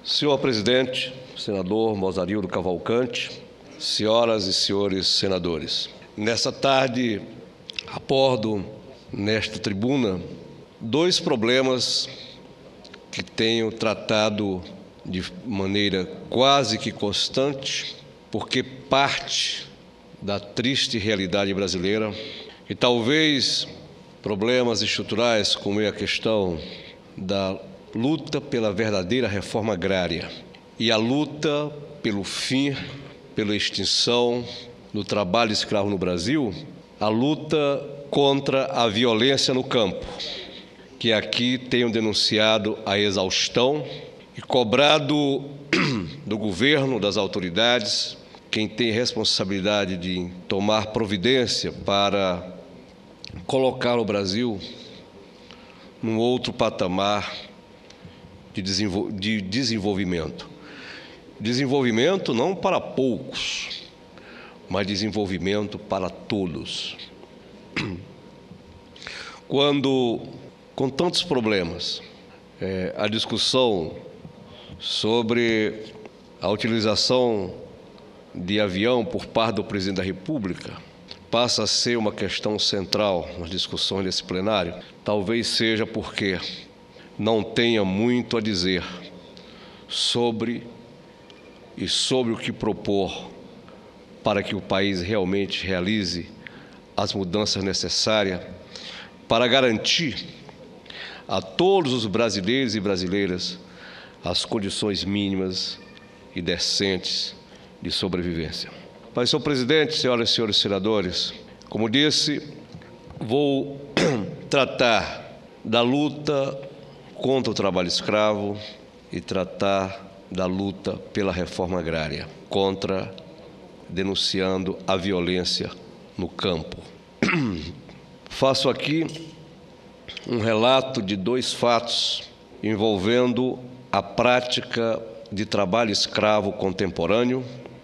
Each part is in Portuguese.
Senhor presidente, senador Mozarildo Cavalcante, senhoras e senhores senadores, nessa tarde abordo nesta tribuna dois problemas que tenho tratado de maneira quase que constante, porque parte da triste realidade brasileira e talvez problemas estruturais como é a questão da luta pela verdadeira reforma agrária e a luta pelo fim, pela extinção do trabalho escravo no Brasil, a luta contra a violência no campo, que aqui tenho denunciado a exaustão e cobrado do governo, das autoridades, quem tem responsabilidade de tomar providência para colocar o Brasil num outro patamar de desenvolvimento. Desenvolvimento não para poucos, mas desenvolvimento para todos. Quando, com tantos problemas, a discussão sobre a utilização de avião por parte do presidente da República passa a ser uma questão central nas discussões desse plenário, talvez seja porque não tenha muito a dizer sobre o que propor para que o país realmente realize as mudanças necessárias para garantir a todos os brasileiros e brasileiras as condições mínimas e decentes de sobrevivência. Mas, senhor presidente, senhoras e senhores senadores, como disse, vou tratar da luta contra o trabalho escravo e tratar da luta pela reforma agrária, denunciando a violência no campo. Faço aqui um relato de dois fatos envolvendo a prática de trabalho escravo contemporâneo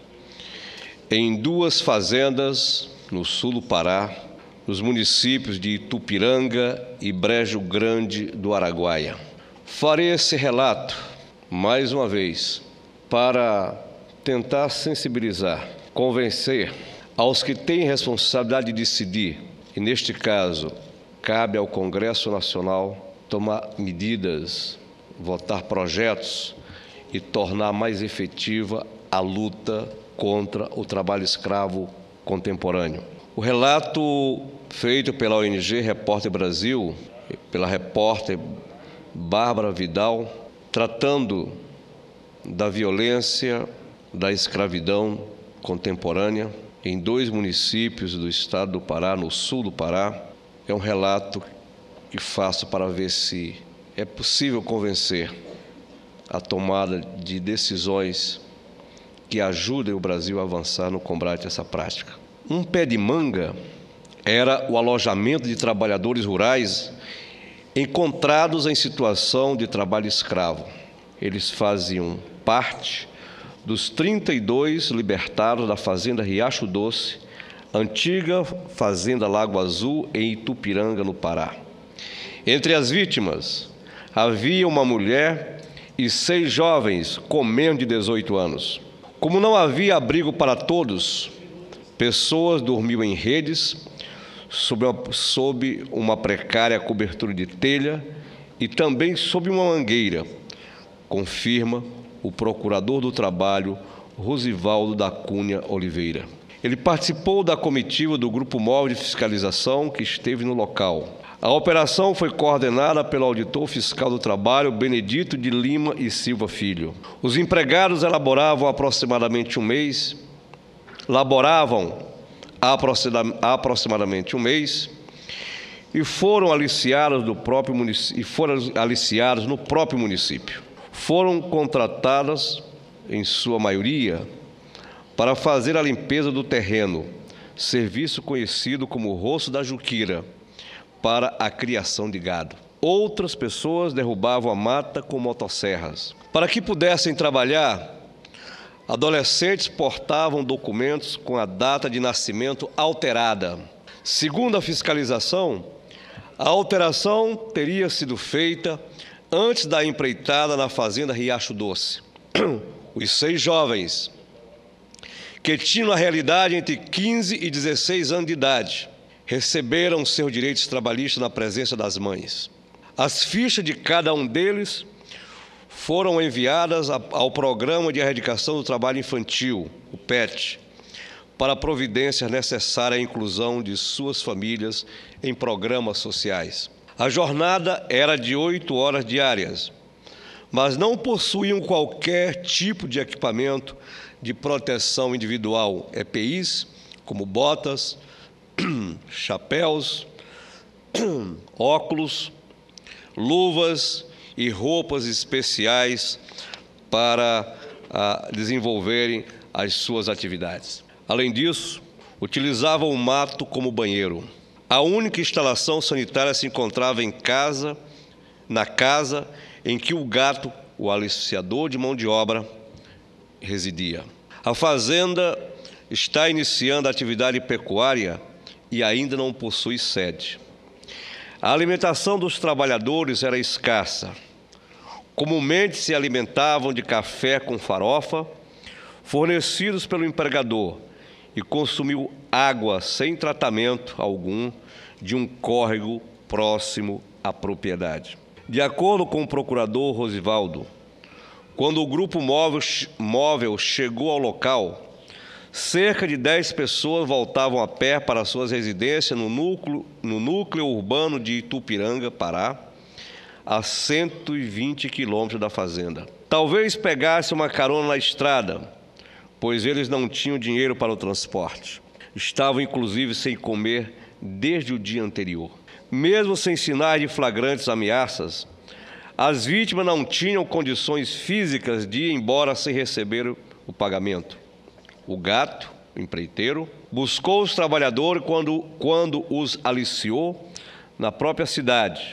em duas fazendas no sul do Pará, nos municípios de Itupiranga e Brejo Grande do Araguaia. Farei esse relato, mais uma vez, para tentar sensibilizar, convencer aos que têm responsabilidade de decidir, e neste caso, cabe ao Congresso Nacional tomar medidas, votar projetos e tornar mais efetiva a luta contra o trabalho escravo contemporâneo. O relato feito pela ONG Repórter Brasil, pela repórter Bárbara Vidal, tratando da violência da escravidão contemporânea em dois municípios do estado do Pará, no sul do Pará, é um relato que faço para ver se é possível convencer a tomada de decisões que ajudem o Brasil a avançar no combate a essa prática. Um pé de manga era o alojamento de trabalhadores rurais encontrados em situação de trabalho escravo. Eles faziam parte dos 32 libertados da fazenda Riacho Doce, antiga fazenda Lago Azul, em Itupiranga, no Pará. Entre as vítimas, havia uma mulher e 6 jovens com menos de 18 anos. Como não havia abrigo para todos, pessoas dormiam em redes, sob uma precária cobertura de telha e também sob uma mangueira, confirma o procurador do trabalho, Rosivaldo da Cunha Oliveira. Ele participou da comitiva do Grupo Móvel de Fiscalização que esteve no local. A operação foi coordenada pelo auditor fiscal do trabalho, Benedito de Lima e Silva Filho. Os empregados laboravam aproximadamente um mês e foram aliciados no próprio município. Foram contratadas, em sua maioria, para fazer a limpeza do terreno, serviço conhecido como roço da Juquira, para a criação de gado. Outras pessoas derrubavam a mata com motosserras. Para que pudessem trabalhar, adolescentes portavam documentos com a data de nascimento alterada. Segundo a fiscalização, a alteração teria sido feita antes da empreitada na fazenda Riacho Doce. Os 6 jovens, que tinham na realidade entre 15 e 16 anos de idade, receberam seus direitos trabalhistas na presença das mães. As fichas de cada um deles foram enviadas ao Programa de Erradicação do Trabalho Infantil, o PET, para providências necessárias à inclusão de suas famílias em programas sociais. A jornada era de 8 horas diárias, mas não possuíam qualquer tipo de equipamento de proteção individual, EPIs, como botas, chapéus, óculos, luvas e roupas especiais para desenvolverem as suas atividades. Além disso, utilizavam o mato como banheiro. A única instalação sanitária se encontrava na casa em que o gato, o aliciador de mão de obra, residia. A fazenda está iniciando a atividade pecuária e ainda não possui sede. A alimentação dos trabalhadores era escassa. Comumente se alimentavam de café com farofa, fornecidos pelo empregador, e consumiu água sem tratamento algum de um córrego próximo à propriedade. De acordo com o procurador Rosivaldo, quando o grupo móvel chegou ao local, cerca de 10 pessoas voltavam a pé para suas residências no núcleo urbano de Itupiranga, Pará, a 120 quilômetros da fazenda. Talvez pegasse uma carona na estrada, pois eles não tinham dinheiro para o transporte. Estavam, inclusive, sem comer desde o dia anterior. Mesmo sem sinais de flagrantes ameaças, as vítimas não tinham condições físicas de ir embora sem receber o pagamento. O gato, o empreiteiro, buscou os trabalhadores quando os aliciou na própria cidade,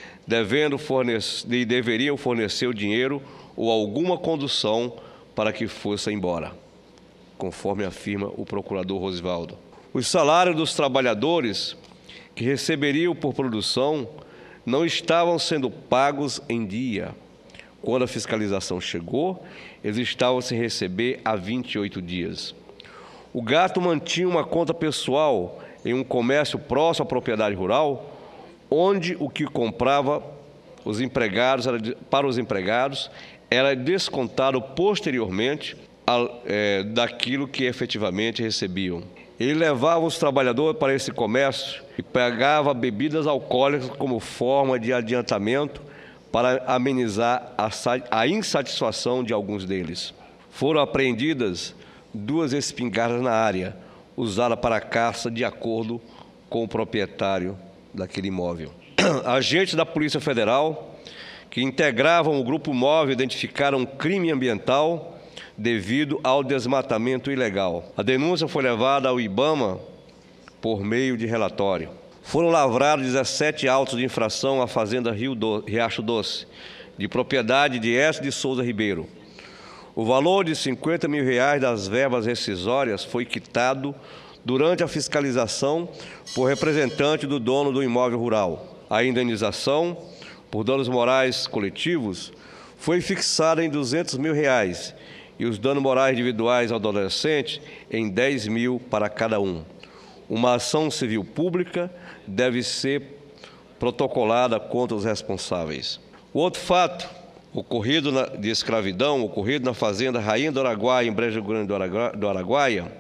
deveriam fornecer o dinheiro ou alguma condução para que fossem embora, conforme afirma o procurador Rosivaldo. Os salários dos trabalhadores que receberiam por produção não estavam sendo pagos em dia. Quando a fiscalização chegou, eles estavam sem receber há 28 dias. O gato mantinha uma conta pessoal em um comércio próximo à propriedade rural, onde o que comprava para os empregados era descontado posteriormente daquilo que efetivamente recebiam. Ele levava os trabalhadores para esse comércio e pagava bebidas alcoólicas como forma de adiantamento para amenizar a insatisfação de alguns deles. Foram apreendidas 2 espingardas na área, usadas para caça de acordo com o proprietário daquele imóvel. Agentes da Polícia Federal que integravam o grupo móvel identificaram um crime ambiental devido ao desmatamento ilegal. A denúncia foi levada ao IBAMA por meio de relatório. Foram lavrados 17 autos de infração à Fazenda Riacho Doce, de propriedade de S. de Souza Ribeiro. O valor de R$50 mil das verbas rescisórias foi quitado durante a fiscalização por representante do dono do imóvel rural. A indenização por danos morais coletivos foi fixada em R$200 mil e os danos morais individuais ao adolescente em R$10 mil para cada um. Uma ação civil pública deve ser protocolada contra os responsáveis. O outro fato de escravidão, ocorrido na fazenda Rainha do Araguaia, em Brejo Grande do Araguaia,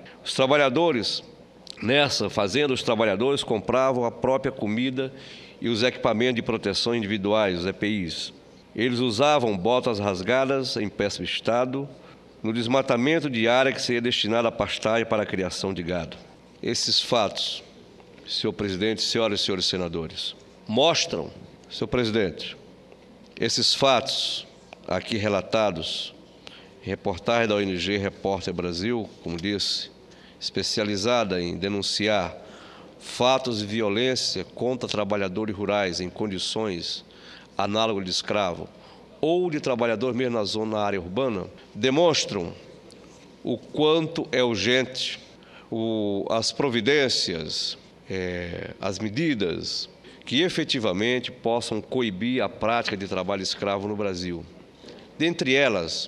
nessa fazenda, os trabalhadores compravam a própria comida e os equipamentos de proteção individuais, os EPIs. Eles usavam botas rasgadas em péssimo estado, no desmatamento de área que seria destinada à pastagem para a criação de gado. Esses fatos, senhor presidente, senhoras e senhores senadores, mostram, senhor presidente, esses fatos aqui relatados, reportagem da ONG Repórter Brasil, como disse, especializada em denunciar fatos de violência contra trabalhadores rurais em condições análogas de escravo ou de trabalhadores mesmo na área urbana, demonstram o quanto é urgente as providências, as medidas que efetivamente possam coibir a prática de trabalho escravo no Brasil. Dentre elas,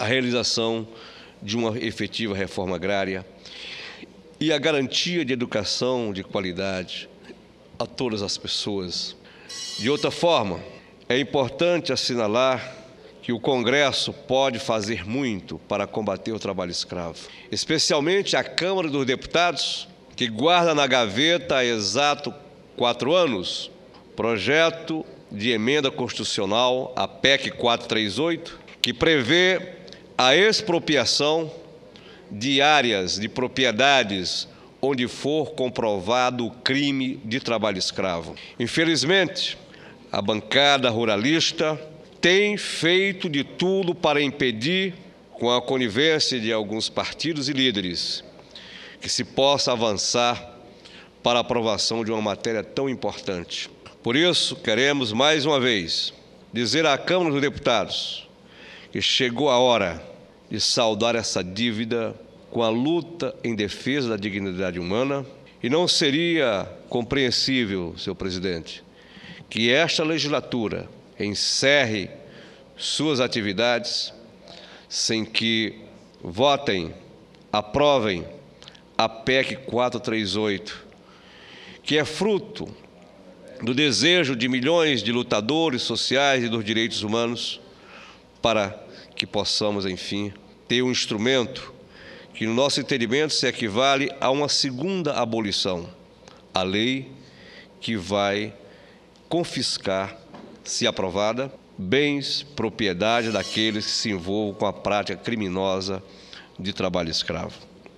a realização de uma efetiva reforma agrária e a garantia de educação de qualidade a todas as pessoas. De outra forma, é importante assinalar que o Congresso pode fazer muito para combater o trabalho escravo, especialmente a Câmara dos Deputados, que guarda na gaveta há exato 4 anos projeto de emenda constitucional, a PEC 438, que prevê a expropriação de áreas de propriedades onde for comprovado o crime de trabalho escravo. Infelizmente, a bancada ruralista tem feito de tudo para impedir, com a conivência de alguns partidos e líderes, que se possa avançar para a aprovação de uma matéria tão importante. Por isso, queremos, mais uma vez, dizer à Câmara dos Deputados que chegou a hora de saldar essa dívida com a luta em defesa da dignidade humana, e não seria compreensível, senhor presidente, que esta legislatura encerre suas atividades sem que votem, aprovem a PEC 438, que é fruto do desejo de milhões de lutadores sociais e dos direitos humanos, para que possamos, enfim, ter um instrumento que, no nosso entendimento, se equivale a uma segunda abolição, a lei que vai confiscar, se aprovada, bens, propriedade daqueles que se envolvam com a prática criminosa de trabalho escravo.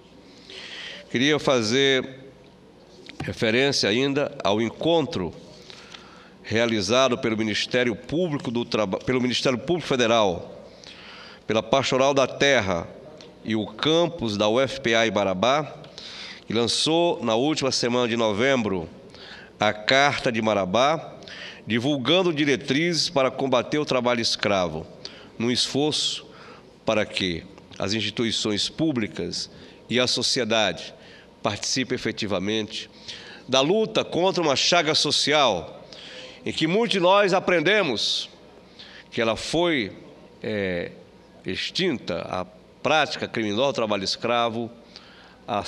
Queria fazer referência ainda ao encontro realizado pelo Ministério Público Federal, pela Pastoral da Terra e o campus da UFPA em Marabá, que lançou na última semana de novembro a Carta de Marabá, divulgando diretrizes para combater o trabalho escravo, num esforço para que as instituições públicas e a sociedade participem efetivamente da luta contra uma chaga social em que muitos de nós aprendemos que ela foi extinta, a prática criminosa do trabalho escravo, há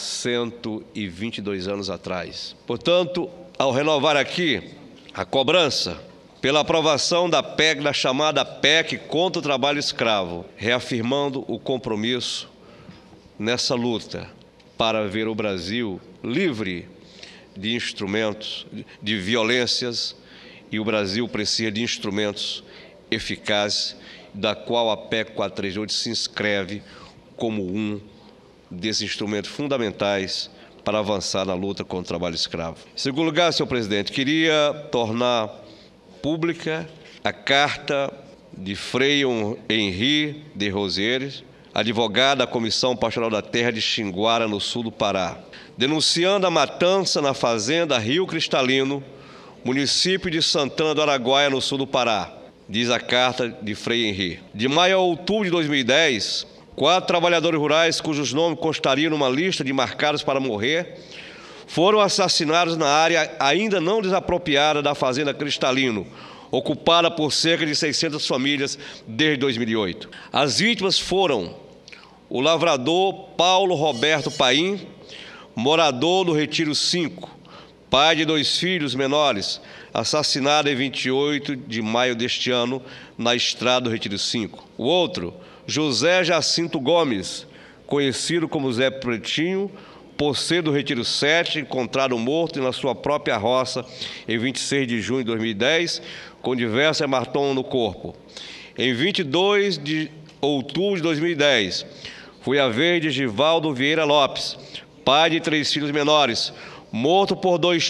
122 anos atrás. Portanto, ao renovar aqui a cobrança pela aprovação da PEC, da chamada PEC contra o trabalho escravo, reafirmando o compromisso nessa luta para ver o Brasil livre de instrumentos, de violências, e o Brasil precisa de instrumentos eficazes, da qual a PEC 438 se inscreve como um desses instrumentos fundamentais para avançar na luta contra o trabalho escravo. Em segundo lugar, senhor presidente, queria tornar pública a carta de Frei Henri de Rosieres, advogado da Comissão Pastoral da Terra de Xinguara, no sul do Pará, denunciando a matança na fazenda Rio Cristalino, município de Santana do Araguaia, no sul do Pará, diz a carta de Frei Henri. De maio a outubro de 2010, 4 trabalhadores rurais, cujos nomes constariam numa lista de marcados para morrer, foram assassinados na área ainda não desapropriada da fazenda Cristalino, ocupada por cerca de 600 famílias desde 2008. As vítimas foram o lavrador Paulo Roberto Paim, morador do Retiro 5, pai de 2 filhos menores, assassinado em 28 de maio deste ano na estrada do Retiro 5. O outro, José Jacinto Gomes, conhecido como Zé Pretinho, por ser do Retiro 7, encontrado morto na sua própria roça em 26 de junho de 2010, com diversos hematomas no corpo. Em 22 de outubro de 2010, foi a vez de Givaldo Vieira Lopes, pai de 3 filhos menores, morto com 2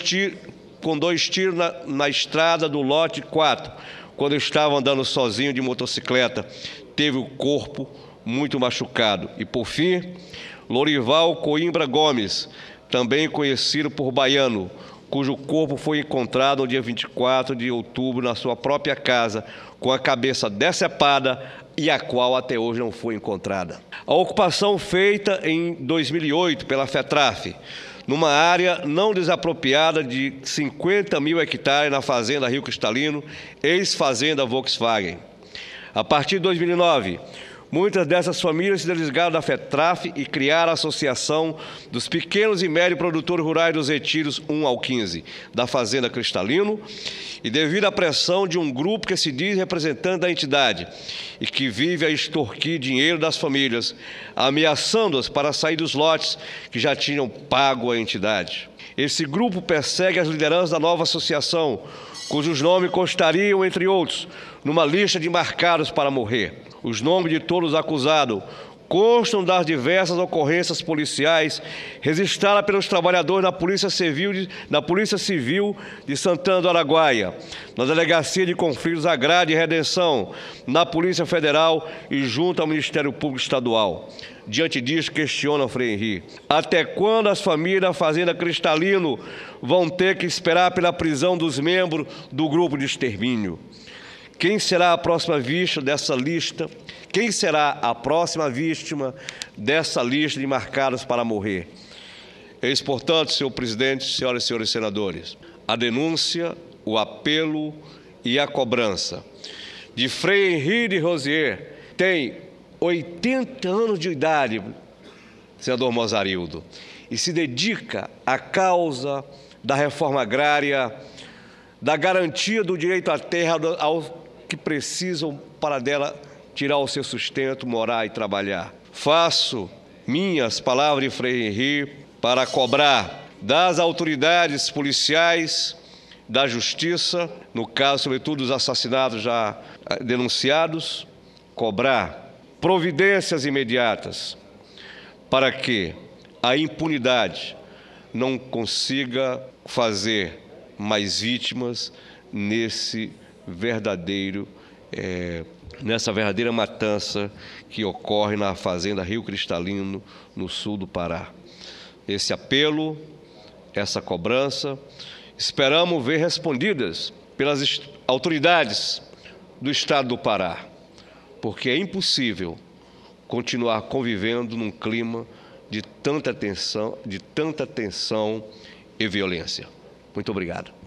tiros na estrada do lote 4, quando estava andando sozinho de motocicleta. Teve o corpo muito machucado. E, por fim, Lorival Coimbra Gomes, também conhecido por Baiano, cujo corpo foi encontrado no dia 24 de outubro na sua própria casa, com a cabeça decepada e a qual até hoje não foi encontrada. A ocupação feita em 2008 pela FETRAF, numa área não desapropriada de 50 mil hectares na fazenda Rio Cristalino, ex-fazenda Volkswagen. A partir de 2009, Muitas dessas famílias se desligaram da FETRAF e criaram a Associação dos Pequenos e Médios Produtores Rurais dos Retiros 1 ao 15, da Fazenda Cristalino, e devido à pressão de um grupo que se diz representante da entidade e que vive a extorquir dinheiro das famílias, ameaçando-as para sair dos lotes que já tinham pago à entidade. Esse grupo persegue as lideranças da nova associação, cujos nomes constariam, entre outros, numa lista de marcados para morrer. Os nomes de todos os acusados constam das diversas ocorrências policiais registradas pelos trabalhadores da Polícia Civil de Santana do Araguaia, na Delegacia de Conflitos Agrários e Redenção, na Polícia Federal e junto ao Ministério Público Estadual. Diante disso, questiona Frei Henrique: até quando as famílias da Fazenda Cristalino vão ter que esperar pela prisão dos membros do grupo de extermínio? Quem será a próxima vítima dessa lista? Quem será a próxima vítima dessa lista de marcados para morrer? Eis, portanto, senhor presidente, senhoras e senhores senadores, a denúncia, o apelo e a cobrança de Frei Henrique de Rosier. Tem 80 anos de idade, senador Mozarildo, e se dedica à causa da reforma agrária, da garantia do direito à terra aos que precisam para dela tirar o seu sustento, morar e trabalhar. Faço minhas palavras de Frei Henrique para cobrar das autoridades policiais, da justiça, no caso, sobretudo, dos assassinatos já denunciados, cobrar providências imediatas para que a impunidade não consiga fazer mais vítimas nessa verdadeira matança que ocorre na Fazenda Rio Cristalino, no sul do Pará. Esse apelo, essa cobrança, esperamos ver respondidas pelas autoridades do Estado do Pará, porque é impossível continuar convivendo num clima de tanta tensão e violência. Muito obrigado.